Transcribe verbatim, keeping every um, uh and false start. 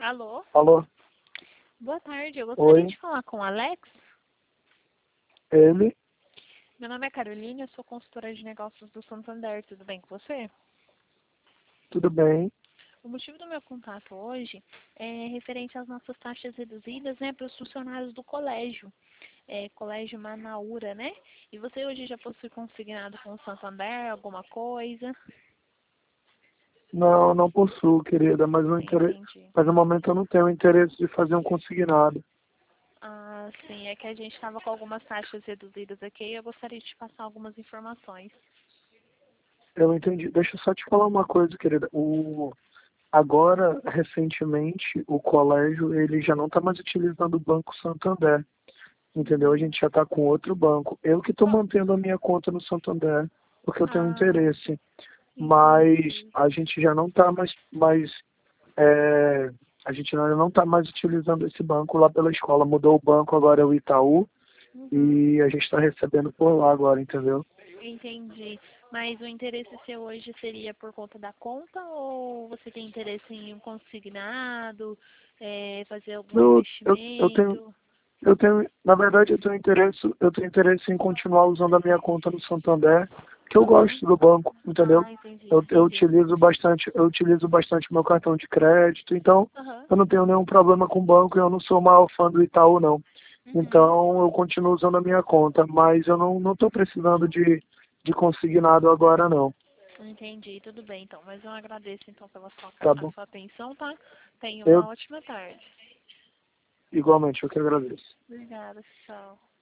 Alô? Alô? Boa tarde, eu gostaria Oi, de falar com o Alex. ele? Meu nome é Carolina, eu sou consultora de negócios do Santander, tudo bem com você? Tudo bem? O motivo do meu contato hoje é referente às nossas taxas reduzidas, né, para os funcionários do colégio, é, Colégio Manaúra, né? E você hoje já possui consignado com o Santander alguma coisa? Não, não possuo, querida, mas, no inter... Entendi. mas no momento eu não tenho interesse de fazer um consignado. Ah, sim, é que a gente estava com algumas taxas reduzidas aqui e eu gostaria de te passar algumas informações. Eu entendi. Deixa eu só te falar uma coisa, querida. O... Agora, recentemente, o colégio ele já não está mais utilizando o Banco Santander. Entendeu? A Uhum. gente já está com outro banco. Eu que estou Qual? mantendo a minha conta no Santander, porque eu tenho Ah, interesse. Mas entendi. a gente já não está mais, mais é, a gente ainda não está mais utilizando esse banco lá pela escola. Mudou o banco, agora é o Itaú, Uhum. e a gente está recebendo por lá agora, entendeu? Entendi. Mas o interesse seu hoje seria por conta da conta ou você tem interesse em um consignado, é, fazer algum Eu, eu, eu tenho, investimento? eu tenho, na verdade, eu tenho interesse, eu tenho interesse em continuar usando a minha conta no Santander, que eu Aham. gosto do banco, entendeu? Ah, entendi, Eu, eu entendi. utilizo bastante, eu utilizo bastante meu cartão de crédito, então Aham. eu não tenho nenhum problema com o banco, eu não sou o maior fã do Itaú, não. Uhum. Então eu continuo usando a minha conta, mas eu não estou precisando de, de consignado agora, não. Entendi, tudo bem então. Mas eu agradeço então pela sua, Tá a bom? sua atenção, tá? Tenha Eu, uma ótima tarde. igualmente, eu que agradeço. Obrigada, tchau.